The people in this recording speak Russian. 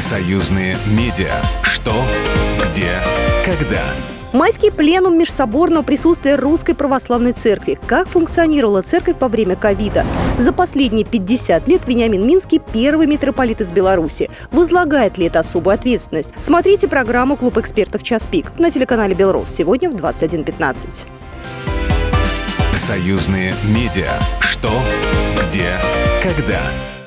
Союзные медиа. Что, где, когда. Майский пленум межсоборного присутствия Русской Православной Церкви. Как функционировала церковь во время ковида? За последние 50 лет Вениамин Минский – первый митрополит из Беларуси. Возлагает ли это особую ответственность? Смотрите программу «Клуб экспертов. Час пик» на телеканале «Белрос» сегодня в 21:15. Союзные медиа. Что, где, когда.